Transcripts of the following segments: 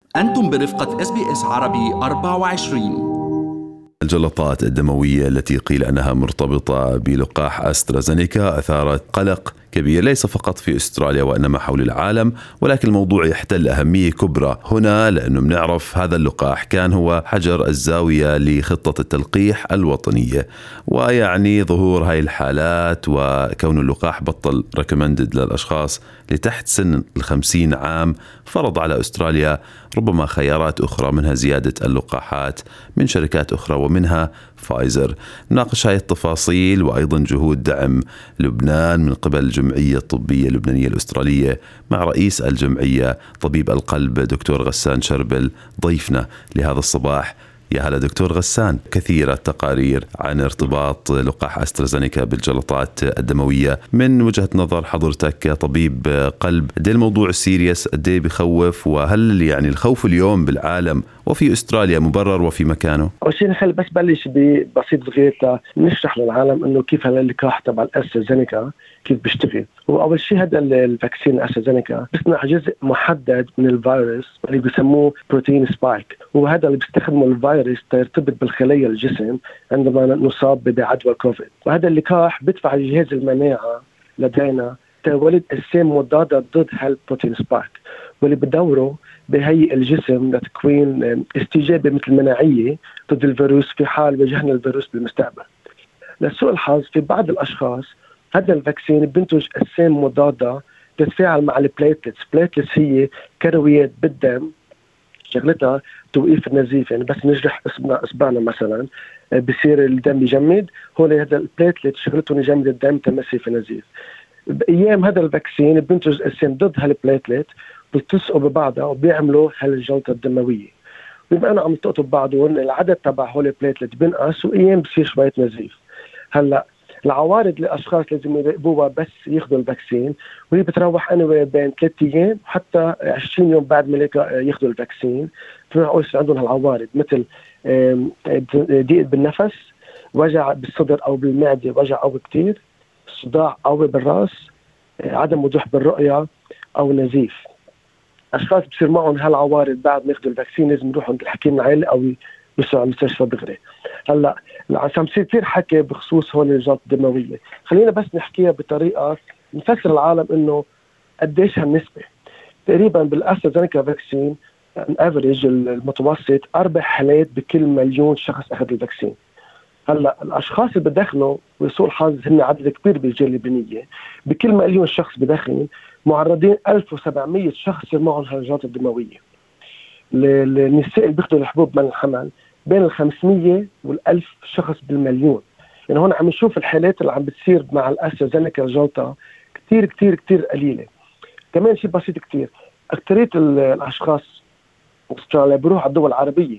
أنتم برفقة SBS عربي 24. الجلطات الدموية التي قيل أنها مرتبطة بلقاح أسترازينيكا أثارت قلق كبير ليس فقط في أستراليا وإنما حول العالم، ولكن الموضوع يحتل أهمية كبرى هنا لأنه بنعرف هذا اللقاح كان هو حجر الزاوية لخطة التلقيح الوطنية، ويعني ظهور هاي الحالات وكون اللقاح بطل recommended للأشخاص لتحت سن 50 عام فرض على أستراليا ربما خيارات أخرى منها زيادة اللقاحات من شركات أخرى ومنها فايزر. نناقش هاي التفاصيل وأيضا جهود دعم لبنان من قبل الجمعية الطبية اللبنانية الأسترالية مع رئيس الجمعية طبيب القلب دكتور غسان شربل ضيفنا لهذا الصباح. يا هلا دكتور غسان، كثيرة تقارير عن ارتباط لقاح أسترازينيكا بالجلطات الدموية. من وجهة نظر حضرتك طبيب قلب، قد الموضوع سيريس، قد بخوف، وهل يعني الخوف اليوم بالعالم وفي أستراليا مبرر وفي مكانه؟ أول شيء نخلي بس بلش ببسيط صغير نشرح للعالم إنه كيف هذا اللقاح تبع الأسترازينيكا كيف بيشتغل. وأول شيء هذا الفاكسين الأسترازينيكا بيصنع جزء محدد من الفيروس اللي بيسموه بروتين سبايك، وهذا اللي بيستخدمه الفيروس ترتبط بالخلايا الجسم عندما نصاب بعدوى كوفيد. وهذا اللقاح بيدفع جهاز المناعة لدينا تولد أجسام مضادة ضد هالبروتين سبايك، واللي بدوره بهيئ الجسم لتكوين استجابة مثل مناعية ضد الفيروس في حال واجهنا الفيروس بالمستقبل. لسوء الحظ في بعض الأشخاص هذا الفاكسين بينتج أجسام مضادة تتفاعل مع البليتلتس. بليتلتس هي كرويات بالدم شغلتها توقيف النزيف، يعني بس نجرح إصبعنا مثلا بصير الدم يجمد، هون هذا البليتلت شغلتهم يجمد الدم تمسي في النزيف. بأيام هذا الفاكسين بينتج أجسام ضد هالبليتلت بيلتصقوا ببعضها وبيعملوا هالجلطة الدموية. بما أنه عم يلتقطوا ببعضهم العدد تبع هول البليتلت بينقص وأيام بصير شوية نزيف. هلا العوارض للأشخاص لازم يراقبوها بس ياخذوا الفاكسين، وهي بتروح أنوي بين 3 أيام وحتى 20 يوم بعد ما ياخذوا الفاكسين. بتروح عندهم هالعوارض مثل ضيق بالنفس، وجع بالصدر أو بالمعدة، وجع قوي كتير، صداع قوي بالرأس، عدم وضوح بالرؤية أو نزيف. أشخاص بصير معهم هالعوارض بعد ما ياخذوا الفاكسين لازم يروحوا عند الحكيم العائلي أو يوصلوا على المستشفى دغري. هلا عم يصير كثير حكي بخصوص هول الجلطة الدموية، خلينا بس نحكيها بطريقة نفسر العالم إنه قديش هالنسبة. تقريبا بالأسترازينيكا فاكسين الافريج المتوسط 4 حالات بكل مليون شخص أخذ الفاكسين. هلا الاشخاص اللي بدخنوا وسوء الحظ هن عدد كبير بالجالية اللبنانية، بكل مليون شخص بدخن معرضين 1700 شخص يصير معهم هالجلطة الدموية. النساء اللي بياخذوا الحبوب من الحمل بين 500 وال1000 شخص بالمليون. يعني هون عم نشوف الحالات اللي عم بتصير مع الأسترازينيكا الجلطة كتير كتير كتير قليلة. كمان شيء بسيط كتير، أكترية الأشخاص اللي بيروحوا على الدول العربية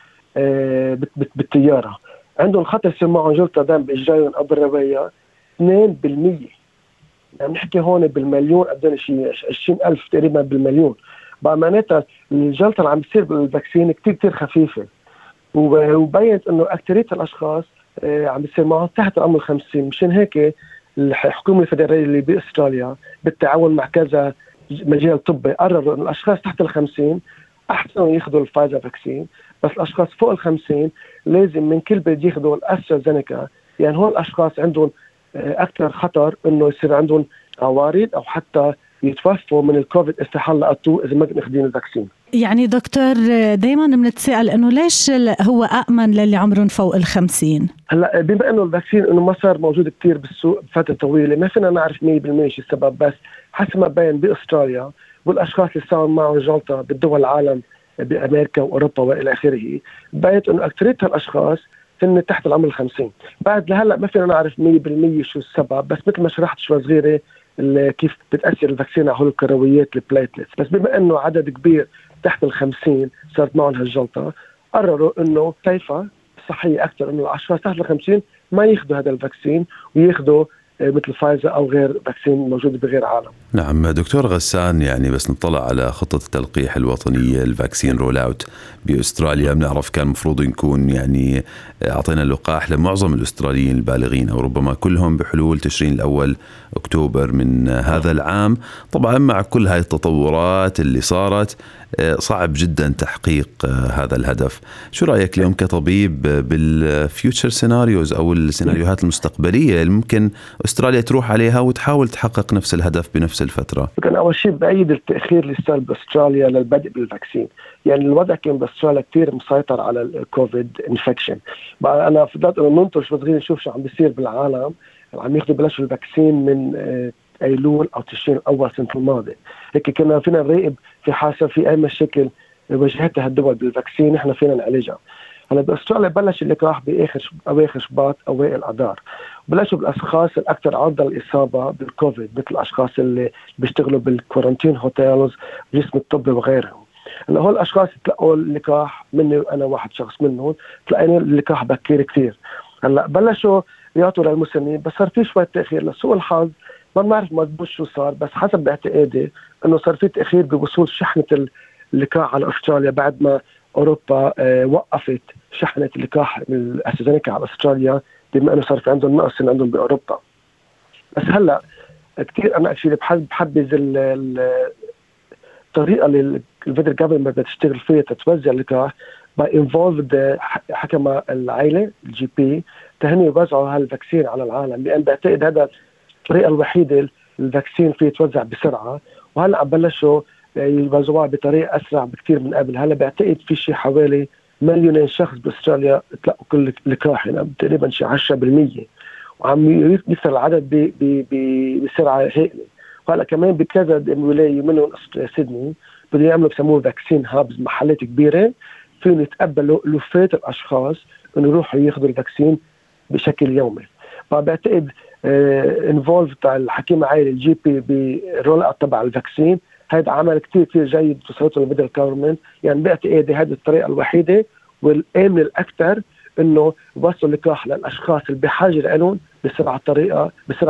بالطيارة عندهم خطر يصير معهم جلطة دم بإجرائهم أو بالرواية 2%. يعني نحكي هون بالمليون قدام شيء 20,000 تقريبا بالمليون. بقى معناتها الجلطة اللي عم بتصير بالفاكسين كتير كتير خفيفة، وبينت انه اكثريه الاشخاص عم بيصير معهم تحت العمر 50. مشان هيك الحكومه الفدراليه اللي باستراليا بالتعاون مع كذا مجال طبي قرروا انه الاشخاص تحت ال50 احسن ياخذوا الفايزر فاكسين، بس الاشخاص فوق ال50 لازم من كل بلد ياخذوا الأسترازينيكا. يعني هول الاشخاص عندهم اكثر خطر انه يصير عندهم عوارض او حتى يتوفوا من الكوفيد استحال لقطوه اذا ما كانوا اخذين الفاكسين. يعني دكتور دايما بنتساءل انه ليش هو أأمن للي عمرهم فوق ال50؟ هلا بما انه الفاكسين انه ما صار موجود كتير بالسوق بفتره طويله ما فينا نعرف 100% شو السبب، بس حسب ما بين باستراليا والاشخاص اللي صار معهم جلطه بالدول العالم بامريكا واوروبا والى اخره، بينت انه اكثريه الاشخاص هن تحت العمر 50. بعد لهلا ما فينا نعرف 100% شو السبب، بس مثل ما شرحت شوي صغيره كيف بتاثر الفاكسين على هول الكرويات البليتلتس. بس بما انه عدد كبير تحت ال50 صارت معهم هالجلطه، قرروا انه كيفه صحيه اكثر انه الاشخاص تحت ال50 ما ياخذوا هذا الفاكسين وياخذوا مثل فايزر أو غير فاكسين موجود بغير عالم. نعم دكتور غسان، يعني بس نطلع على خطة التلقيح الوطنية الفاكسين رول اوت بأستراليا، بنعرف كان مفروض نكون يعني أعطينا اللقاح لمعظم الأستراليين البالغين أو ربما كلهم بحلول تشرين الأول أكتوبر من هذا العام. طبعا مع كل هاي التطورات اللي صارت صعب جدا تحقيق هذا الهدف. شو رأيك اليوم كطبيب بالفيوتشر سيناريوز أو السيناريوهات المستقبلية اللي ممكن أستراليا تروح عليها وتحاول تحقق نفس الهدف بنفس الفترة؟ كان أول شيء بعيد التأخير اللي صار بأستراليا للبدء بالفاكسين. يعني الوضع كان بأستراليا كتير مسيطر على الكوفيد انفكشن. أنا فضلت أنه ننطر شوي صغير نشوف شو عم بيصير بالعالم. عم ياخذوا بلشوا الفاكسين من أيلول أو تشرين أول سنة الماضي. هيك كنا فينا نراقب في حاسة في أي مشاكل واجهتها الدول بالفاكسين احنا فينا نعالجها. هلا باستراليا بلش اللقاح باواخر شباط اوائل اذار. بلشوا بالاشخاص الاكثر عرضه للاصابه بالكوفيد مثل الاشخاص اللي بيشتغلوا بالكورنتين هوتيلز جسم الطبي وغيرهم. هلا هول الاشخاص تلقوا اللقاح مني وانا واحد شخص منهم، تلاقينا اللقاح بكير كثير. هلا بلشوا يعطوا للمسنين بس صار في شويه تاخير. لسوء الحظ ما بنعرف مضبوط شو صار، بس حسب باعتقادي انه صار في تاخير بوصول شحنه اللقاح على استراليا بعد ما اوروبا وقفت شحنه اللقاح من الأسترازينيكا على استراليا بما انه صار في عندهم نقص عندهم باوروبا. بس هلا كثير انا اكشلي بحبذ الطريقه اللي الفيدرال جفرمنت بتشتغل فيها تتوزع اللقاح باي انفولفد حكم العائله الجي بي تهني يوزعوا هالفاكسين على العالم، لان بعتقد هذا الطريقه الوحيده الفاكسين فيه يتوزع بسرعه. وهلا عم بلشوا يوزعوها بطريقه اسرع بكثير من قبل. هلا بعتقد في شيء حوالي 2,000,000 شخص باستراليا تلقوا كل لقاح، يعني تقريبا شيء 10%، وعم يكثر العدد بسرعه هائله. وهلا كمان بكذا ولايه منهم سيدني بده يعملوا بسموه فاكسين هابز، محلات كبيره فيهم يتقبلوا الوفات الاشخاص انه يروحوا ياخذوا الفاكسين بشكل يومي. فبعتقد انفولف تاع الحكيمه عائله الجي بي بالرول اوت تبع الفاكسين هذا عمل كتير جيد بتصرفه الفيدرال جفرمنت. يعني باعتقادي هذه الطريقه الوحيده والامن الاكثر انه يوصلوا اللقاح للاشخاص اللي بحاجه لهم بطريقه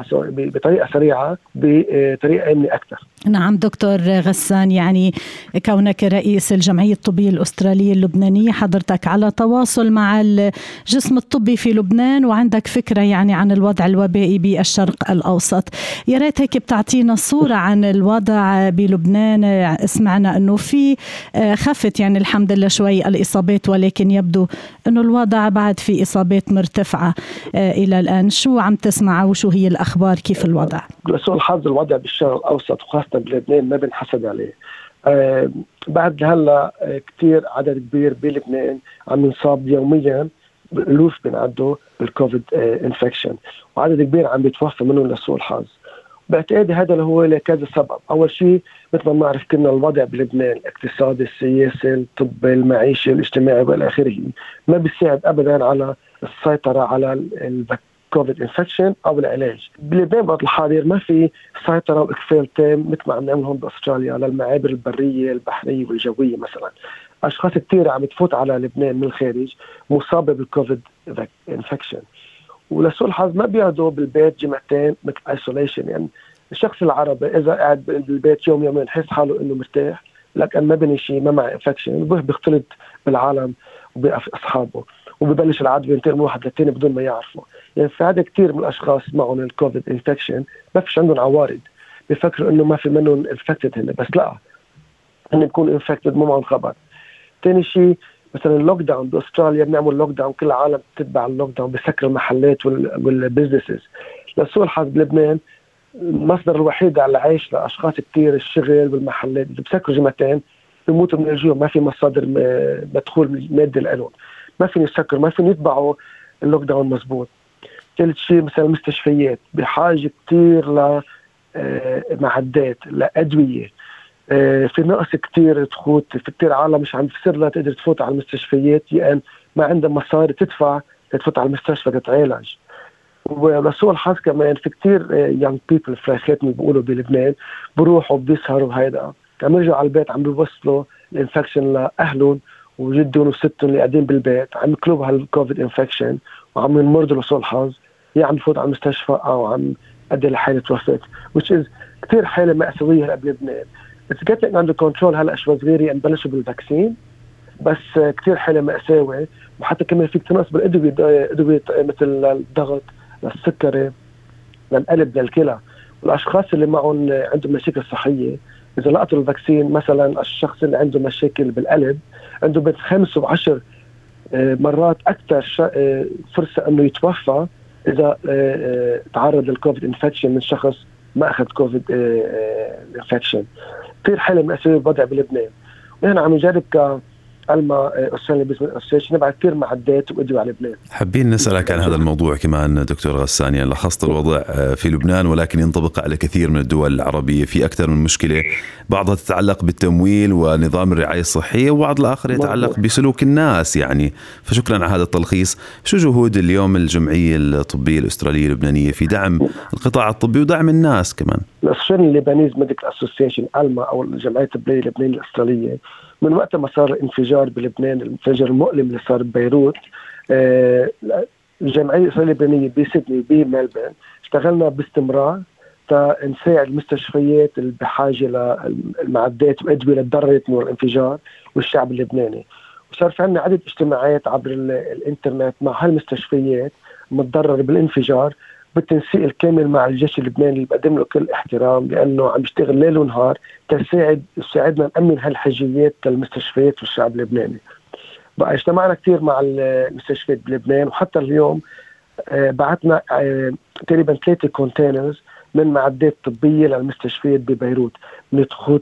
سريعه بطريقه امنه اكثر. نعم دكتور غسان، يعني كونك رئيس الجمعية الطبية الأسترالية اللبنانية حضرتك على تواصل مع الجسم الطبي في لبنان وعندك فكرة يعني عن الوضع الوبائي بالشرق الأوسط. يا ريت هيك بتعطينا صورة عن الوضع بلبنان. سمعنا أنه في خفت يعني الحمد لله شوي الإصابات، ولكن يبدو أنه الوضع بعد في إصابات مرتفعة إلى الآن. شو عم تسمع وشو هي الأخبار؟ كيف الوضع؟ لسوء الحظ الوضع بالشرق الأوسط وخاصة بلبنان ما بنحسد عليه. بعد هلا كتير عدد كبير بلبنان عم ينصاب يوميا بالألوف بنعدوا بالكوفيد انفكشن، وعدد كبير عم بيتوفى منهم لسوء الحظ. باعتقادي هذا اللي هو لكذا سبب. أول شيء مثل ما بنعرف كنا الوضع بلبنان الاقتصادي السياسي الطبي المعيشي الاجتماعي والى آخره ما بيساعد أبدا على السيطرة على كوفيد انفكشن او العلاج. بلبنان بوقت الحاضر ما في سيطره واقفال تام مثل ما عم نعمل هون باستراليا للمعابر البريه البحريه والجويه مثلا. اشخاص كثير عم تفوت على لبنان من الخارج مصابه بالكوفيد انفكشن، ولسوء الحظ ما بيقعدوا بالبيت جمعتين مثل ايسوليشن. يعني الشخص العربي اذا قاعد بالبيت يوم يومين حس حاله انه مرتاح، لكن ما بني شيء ما مع انفكشن بيختلط بالعالم وباصحابه وببلش العدوى ينتقل من واحد للتاني بدون ما يعرفوا. يعني في عدد كتير من الاشخاص معهم الكوفيد انفكشن ما فيش عندهم عوارض، بيفكروا انه ما في منهم انفكتد هن، بس لا هن بيكونوا انفكتد مو معهم خبر. تاني شيء مثلا اللوك داون باستراليا بنعمل لوك داون، كل العالم بتتبع اللوك داون بسكر المحلات والبزنسز. لسوء الحظ بلبنان المصدر الوحيد على العيش لاشخاص كتير الشغل والمحلات بسكروا جمعتين بيموتوا من الجوع، ما في مصادر مدخول مادي لهم، ما فين يسكروا، ما فين يتبعوا اللوك داون مزبوط. ثالث شيء مثلا المستشفيات بحاجة كتير لمعدات لأدوية، في نقص كتير تفوت، في كتير عالم مش عم بصير لا تقدر تفوت على المستشفيات لأن ما عندها مصاري تدفع تفوت على المستشفى تتعالج. ولسوء الحظ كمان في كتير young people فراخاتهم بيقولوا بلبنان بروحوا بيسهروا هيدا، عم يرجعوا على البيت عم بيوصلوا الانفكشن لأهلهم وجدهم وستهم اللي قاعدين بالبيت، عم يكلوا هالكوفيد انفكشن وعم ينمرضوا لسوء الحظ، يا عم يفوت على المستشفى او عم ادي لحاله وفاه، which is كثير حاله مأساويه هلا بلبنان. It's getting under control هلا شوي صغيره يعني بلشوا بالفاكسين، بس كثير حاله مأساويه. وحتى كمان فيك تنقص بالادويه مثل الضغط للسكري للقلب للكلى، والاشخاص اللي معهم عندهم مشاكل صحيه إذا لقطوا الفاكسين مثلا الشخص اللي عنده مشاكل بالقلب عنده بين 5 و10 مرات أكثر فرصة أنه يتوفى إذا تعرض للكوفيد انفكشن من شخص ما أخذ كوفيد انفكشن. كثير حلو من أسباب الوضع بلبنان، ونحن عم نجرب كألما أستراليا بيزنس أسوسيشن نبعث كثير معدات وأدوية على لبنان. حابين نسألك عن هذا الموضوع كمان دكتور غسان، يعني لخصت الوضع في لبنان ولكن ينطبق على كثير من الدول العربية، في أكثر من مشكلة، بعضها تتعلق بالتمويل ونظام الرعاية الصحية، وبعض الآخر يتعلق بسلوك الناس يعني. فشكرا على هذا التلخيص. شو جهود اليوم الجمعية الطبية الأسترالية اللبنانية في دعم القطاع الطبي ودعم الناس كمان؟ الأسوشيشن الليبانيز ميديكال أسوسيشن ألما أو الجمعية الطبية اللبنانية الأسترالية من وقت ما صار الانفجار بلبنان، الانفجار المؤلم اللي صار ببيروت، الجمعية الأسرائيلية اللبنانية بسيدني بملبورن اشتغلنا باستمرار نساعد المستشفيات اللي بحاجة للمعدات وأدوية لتضررت من الانفجار والشعب اللبناني. وصار في عنا عدة اجتماعات عبر الانترنت مع هالمستشفيات متضررة بالانفجار بالتنسيق الكامل مع الجيش اللبناني اللي بقدم له كل احترام، لأنه عم يشتغل ليل ونهار تساعدنا نأمن هالحاجيات للمستشفيات والشعب اللبناني. بقى اجتمعنا كثير مع المستشفيات بلبنان، وحتى اليوم بعتنا تقريبا 3 كونتينرز من معدات طبية للمستشفيات ببيروت، من خطوط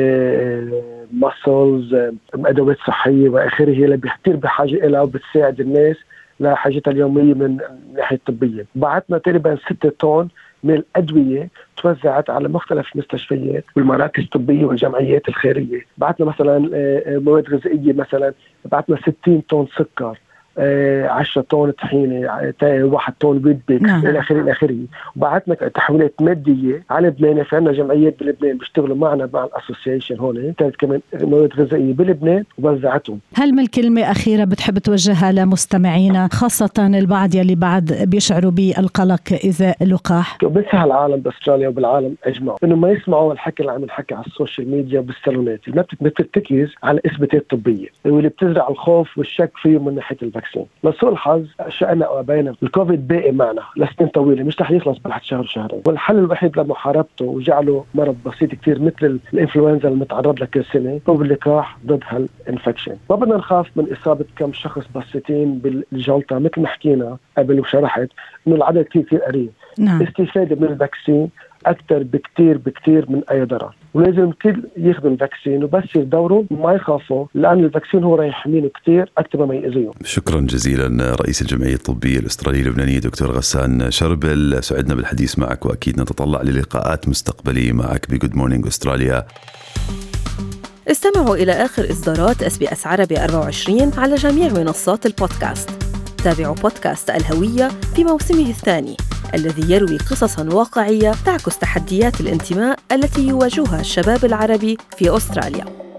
ماسلز، أدوات صحية وآخره، اللي كثير بحاجة إلها وبتساعد الناس لحاجتها اليومية من الناحية الطبية. بعتنا تقريبا 6 طن من الأدوية توزعت على مختلف المستشفيات والمراكز الطبية والجمعيات الخيرية. بعتنا مثلا مواد غذائية، مثلا بعتنا 60 طن سكر، 10 طن طحينة، 1 طن بيض إلى آخره. وبعتنا تحويلات مادية على لبنان. في عنا جمعيات بلبنان بيشتغلوا معنا مع الأسوسيشن هون، كانت كمان مواد غذائية بلبنان ووزعتهم. هل من كلمة أخيرة بتحب توجهها لمستمعينا، خاصة البعض يلي بعد بيشعروا بالقلق إذا اللقاح؟ بنصح العالم بأستراليا وبالعالم أجمع إنه ما يسمعوا الحكي اللي عم ينحكي على السوشيال ميديا وبالسالونات اللي بترتكز على إثباتات طبية واللي بتزرع الخوف والشك فيه من ناحية الفاكسين. لسوء الحظ شأننا وأبينا الكوفيد باقي معنا لسنين طويلة، مش رح يخلص بعد شهر شهرين، والحل الوحيد لمحاربته وجعله مرض بسيط كتير مثل الانفلونزا المتعرض لها كل سنة هو اللقاح ضد هالانفكشن. ما بدنا نخاف من إصابة كم شخص بسيطين بالجلطة مثل ما حكينا قبل وشرحت إنه العدد كتير قليل. استفادة من الفاكسين أكثر بكتير من أي ضرر، ولازم الكل ياخذوا الفاكسين وبس يدوروا ما يخافوا، لأن الفاكسين هو راح يحميهم كتير أكثر ما يأذيهم. شكرا جزيلا رئيس الجمعية الطبية الأسترالية اللبنانية دكتور غسان شربل، سعدنا بالحديث معك، وأكيد نتطلع للقاءات مستقبلية معك بجود مورنينج أستراليا. استمعوا إلى آخر إصدارات SBS عربي 24 على جميع منصات البودكاست. تابعوا بودكاست الهوية في موسمه الثاني الذي يروي قصصاً واقعية تعكس تحديات الانتماء التي يواجهها الشباب العربي في أستراليا.